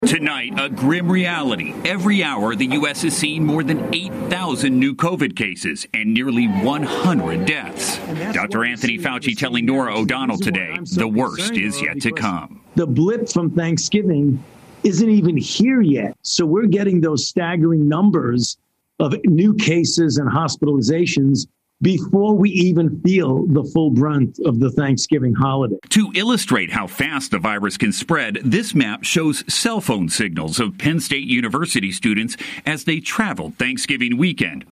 Tonight, a grim reality. Every hour, the U.S. is seeing more than 8,000 new COVID cases and nearly 100 deaths. Dr. Anthony Fauci telling Norah O'Donnell today, the worst is yet to come. The blip from Thanksgiving isn't even here yet. So we're getting those staggering numbers of new cases and hospitalizations before we even feel the full brunt of the Thanksgiving holiday. To illustrate how fast the virus can spread, this map shows cell phone signals of Penn State University students as they traveled Thanksgiving weekend.